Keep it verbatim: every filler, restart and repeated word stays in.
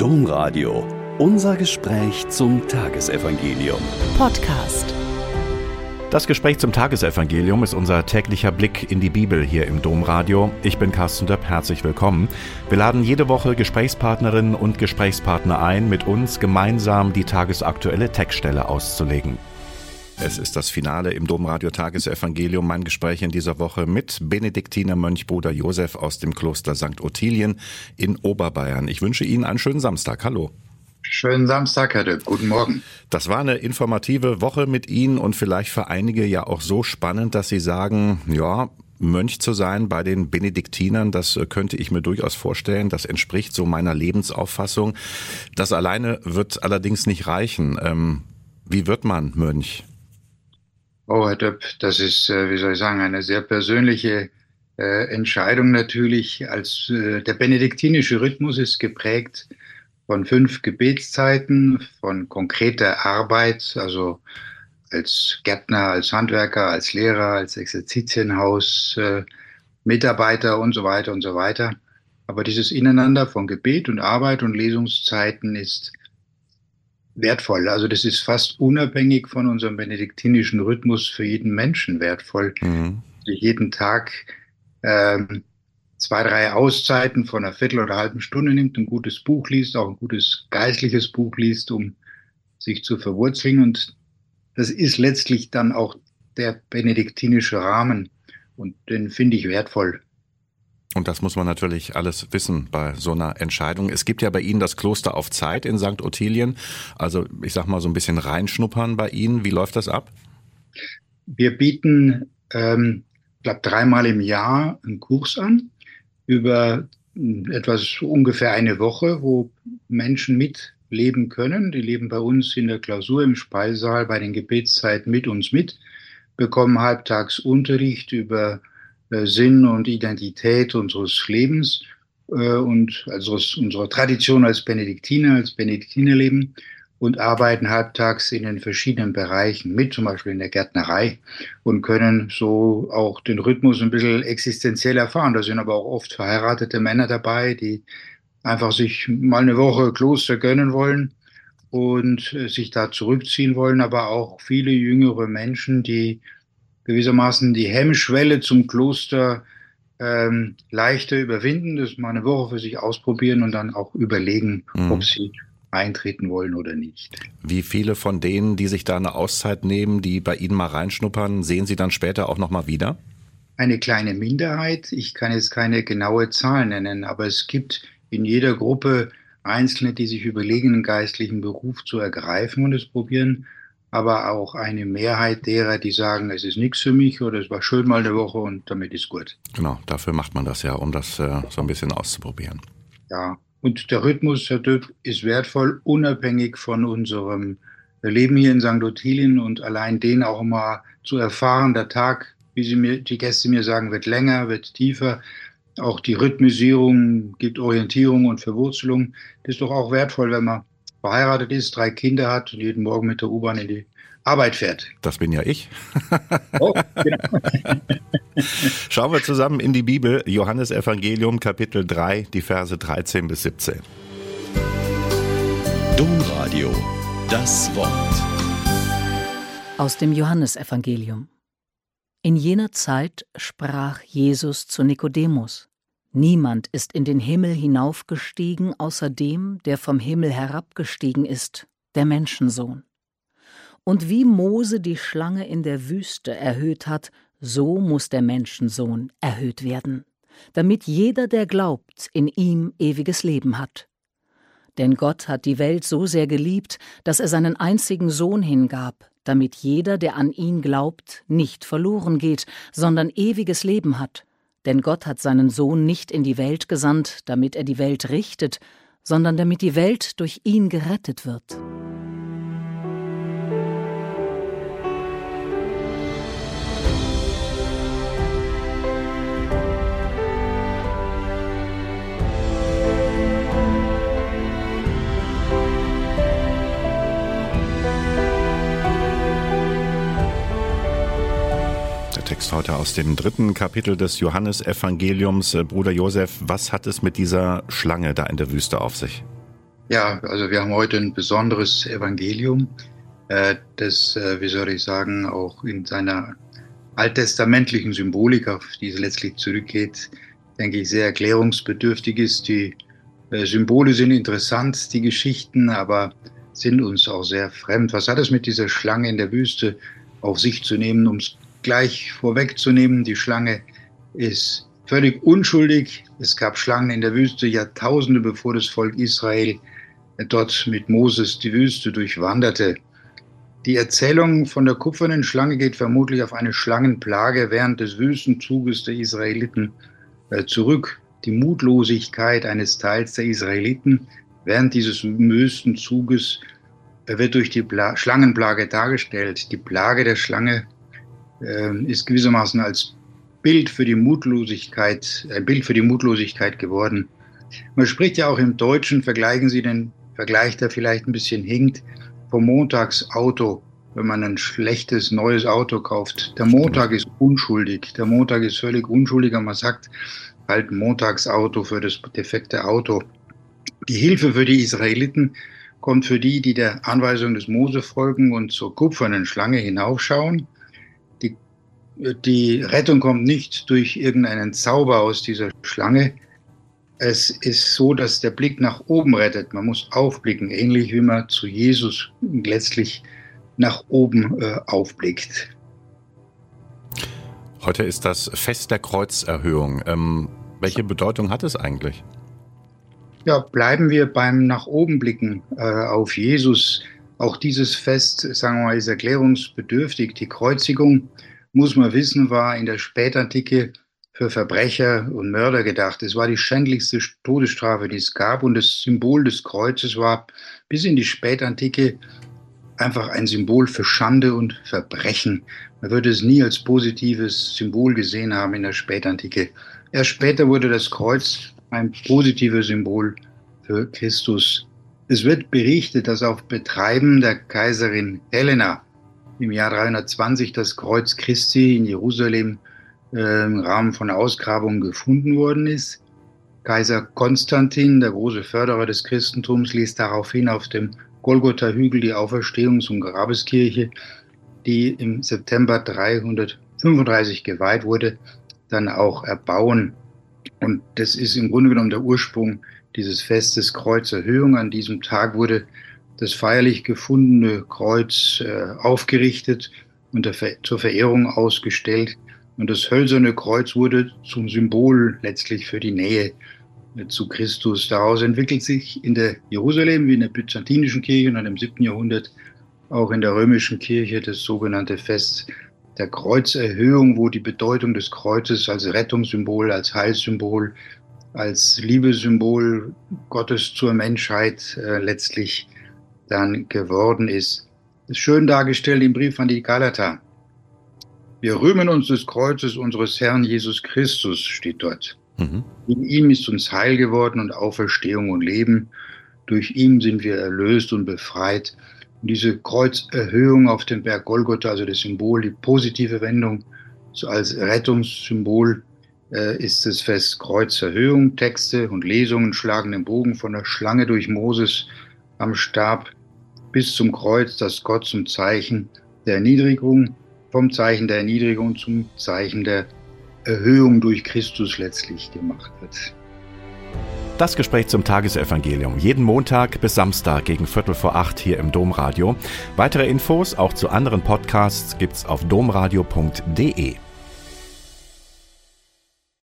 Domradio. Unser Gespräch zum Tagesevangelium. Podcast. Das Gespräch zum Tagesevangelium ist unser täglicher Blick in die Bibel hier im Domradio. Ich bin Carsten Döpp, herzlich willkommen. Wir laden jede Woche Gesprächspartnerinnen und Gesprächspartner ein, mit uns gemeinsam die tagesaktuelle Textstelle auszulegen. Es ist das Finale im Domradio Tagesevangelium. Mein Gespräch in dieser Woche mit Benediktinermönch Bruder Josef aus dem Kloster Sankt Ottilien in Oberbayern. Ich wünsche Ihnen einen schönen Samstag. Hallo. Schönen Samstag, Herr Döpp. Guten Morgen. Das war eine informative Woche mit Ihnen und vielleicht für einige ja auch so spannend, dass Sie sagen, ja, Mönch zu sein bei den Benediktinern, das könnte ich mir durchaus vorstellen. Das entspricht so meiner Lebensauffassung. Das alleine wird allerdings nicht reichen. Ähm, wie wird man Mönch? Oh, Herr Döpp, das ist, wie soll ich sagen, eine sehr persönliche äh, Entscheidung natürlich. Als äh, der benediktinische Rhythmus ist geprägt von fünf Gebetszeiten, von konkreter Arbeit, also als Gärtner, als Handwerker, als Lehrer, als Exerzitienhaus, äh, Mitarbeiter und so weiter und so weiter. Aber dieses Ineinander von Gebet und Arbeit und Lesungszeiten ist wertvoll. Also das ist fast unabhängig von unserem benediktinischen Rhythmus für jeden Menschen wertvoll. Mhm. Also jeden Tag ähm, zwei, drei Auszeiten von einer Viertel oder einer halben Stunde nimmt, ein gutes Buch liest, auch ein gutes geistliches Buch liest, um sich zu verwurzeln. Und das ist letztlich dann auch der benediktinische Rahmen. Und den finde ich wertvoll. Und das muss man natürlich alles wissen bei so einer Entscheidung. Es gibt ja bei Ihnen das Kloster auf Zeit in Sankt Ottilien. Also ich sag mal so ein bisschen reinschnuppern bei Ihnen. Wie läuft das ab? Wir bieten, ähm, ich glaube, dreimal im Jahr einen Kurs an über etwas ungefähr eine Woche, wo Menschen mitleben können. Die leben bei uns in der Klausur im Speisesaal bei den Gebetszeiten mit uns mit, bekommen halbtags Unterricht über Sinn und Identität unseres Lebens äh, und also unserer Tradition als Benediktiner, als Benediktinerleben und arbeiten halbtags in den verschiedenen Bereichen mit, zum Beispiel in der Gärtnerei und können so auch den Rhythmus ein bisschen existenziell erfahren. Da sind aber auch oft verheiratete Männer dabei, die einfach sich mal eine Woche Kloster gönnen wollen und äh, sich da zurückziehen wollen, aber auch viele jüngere Menschen, die gewissermaßen die Hemmschwelle zum Kloster ähm, leichter überwinden, das mal eine Woche für sich ausprobieren und dann auch überlegen, mhm. ob sie eintreten wollen oder nicht. Wie viele von denen, die sich da eine Auszeit nehmen, die bei Ihnen mal reinschnuppern, sehen Sie dann später auch nochmal wieder? Eine kleine Minderheit. Ich kann jetzt keine genaue Zahl nennen, aber es gibt in jeder Gruppe Einzelne, die sich überlegen, einen geistlichen Beruf zu ergreifen und es probieren, aber auch eine Mehrheit derer, die sagen, es ist nichts für mich oder es war schön mal eine Woche und damit ist gut. Genau, dafür macht man das ja, um das äh, so ein bisschen auszuprobieren. Ja, und der Rhythmus, Herr Döpp, ist wertvoll, unabhängig von unserem Leben hier in Sankt Ottilien und allein den auch mal zu erfahren. Der Tag, wie sie mir, die Gäste mir sagen, wird länger, wird tiefer. Auch die Rhythmisierung gibt Orientierung und Verwurzelung. Das ist doch auch wertvoll, wenn man verheiratet ist, drei Kinder hat und jeden Morgen mit der U-Bahn in die Arbeit fährt. Das bin ja ich. Oh, genau. Schauen wir zusammen in die Bibel, Johannes Evangelium, Kapitel drei, die Verse dreizehn bis siebzehn. Domradio, das Wort. Aus dem Johannesevangelium. In jener Zeit sprach Jesus zu Nikodemus: Niemand ist in den Himmel hinaufgestiegen, außer dem, der vom Himmel herabgestiegen ist, der Menschensohn. Und wie Mose die Schlange in der Wüste erhöht hat, so muss der Menschensohn erhöht werden, damit jeder, der glaubt, in ihm ewiges Leben hat. Denn Gott hat die Welt so sehr geliebt, dass er seinen einzigen Sohn hingab, damit jeder, der an ihn glaubt, nicht verloren geht, sondern ewiges Leben hat. Denn Gott hat seinen Sohn nicht in die Welt gesandt, damit er die Welt richtet, sondern damit die Welt durch ihn gerettet wird. Text heute aus dem dritten Kapitel des Johannesevangeliums. Bruder Josef, was hat es mit dieser Schlange da in der Wüste auf sich? Ja, also wir haben heute ein besonderes Evangelium, äh, das, äh, wie soll ich sagen, auch in seiner alttestamentlichen Symbolik, auf die es letztlich zurückgeht, denke ich, sehr erklärungsbedürftig ist. Die äh, Symbole sind interessant, die Geschichten, aber sind uns auch sehr fremd. Was hat es mit dieser Schlange in der Wüste auf sich zu nehmen? Um es gleich vorwegzunehmen, die Schlange ist völlig unschuldig. Es gab Schlangen in der Wüste Jahrtausende, bevor das Volk Israel dort mit Moses die Wüste durchwanderte. Die Erzählung von der kupfernen Schlange geht vermutlich auf eine Schlangenplage während des Wüstenzuges der Israeliten äh, zurück. Die Mutlosigkeit eines Teils der Israeliten während dieses Wüstenzuges äh, wird durch die Pla- Schlangenplage dargestellt. Die Plage der Schlange äh, ist gewissermaßen als Bild für die Mutlosigkeit, ein Bild für die Mutlosigkeit geworden. Man spricht ja auch im Deutschen, vergleichen Sie den Vergleich, der vielleicht ein bisschen hinkt, vom Montagsauto, wenn man ein schlechtes neues Auto kauft. Der Montag ist unschuldig, der Montag ist völlig unschuldig, aber man sagt halt Montagsauto für das defekte Auto. Die Hilfe für die Israeliten kommt für die, die der Anweisung des Mose folgen und zur kupfernen Schlange hinaufschauen. Die, die Rettung kommt nicht durch irgendeinen Zauber aus dieser Schlange. Es ist so, dass der Blick nach oben rettet. Man muss aufblicken, ähnlich wie man zu Jesus letztlich nach oben äh, aufblickt. Heute ist das Fest der Kreuzerhöhung. Ähm, welche Bedeutung hat es eigentlich? Ja, bleiben wir beim nach oben blicken äh, auf Jesus. Auch dieses Fest, sagen wir mal, ist erklärungsbedürftig. Die Kreuzigung, muss man wissen, war in der Spätantike für Verbrecher und Mörder gedacht. Es war die schändlichste Todesstrafe, die es gab, und das Symbol des Kreuzes war bis in die Spätantike einfach ein Symbol für Schande und Verbrechen. Man würde es nie als positives Symbol gesehen haben in der Spätantike. Erst später wurde das Kreuz ein positives Symbol für Christus. Es wird berichtet, dass auf Betreiben der Kaiserin Helena im Jahr dreihundertzwanzig das Kreuz Christi in Jerusalem im Rahmen von Ausgrabungen gefunden worden ist. Kaiser Konstantin, der große Förderer des Christentums, ließ daraufhin auf dem Golgotha-Hügel die Auferstehungs- und Grabeskirche, die im September dreihundertfünfunddreißig geweiht wurde, dann auch erbauen. Und das ist im Grunde genommen der Ursprung dieses Festes Kreuzerhöhung. An diesem Tag wurde das feierlich gefundene Kreuz äh, aufgerichtet und der Ver- zur Verehrung ausgestellt. Und das hölzerne Kreuz wurde zum Symbol letztlich für die Nähe zu Christus. Daraus entwickelt sich in der Jerusalem wie in der byzantinischen Kirche und dann im siebten Jahrhundert auch in der römischen Kirche das sogenannte Fest der Kreuzerhöhung, wo die Bedeutung des Kreuzes als Rettungssymbol, als Heilssymbol, als Liebessymbol Gottes zur Menschheit äh, letztlich dann geworden ist. Das ist schön dargestellt im Brief an die Galater. Wir rühmen uns des Kreuzes unseres Herrn Jesus Christus, steht dort. Mhm. In ihm ist uns Heil geworden und Auferstehung und Leben. Durch ihn sind wir erlöst und befreit. Und diese Kreuzerhöhung auf dem Berg Golgotha, also das Symbol, die positive Wendung, so als Rettungssymbol, äh, ist das Fest Kreuzerhöhung. Texte und Lesungen schlagen den Bogen von der Schlange durch Moses am Stab bis zum Kreuz, das Gott zum Zeichen der Erniedrigung, vom Zeichen der Erniedrigung zum Zeichen der Erhöhung durch Christus letztlich gemacht wird. Das Gespräch zum Tagesevangelium. Jeden Montag bis Samstag gegen Viertel vor acht hier im Domradio. Weitere Infos auch zu anderen Podcasts gibt's auf domradio punkt de.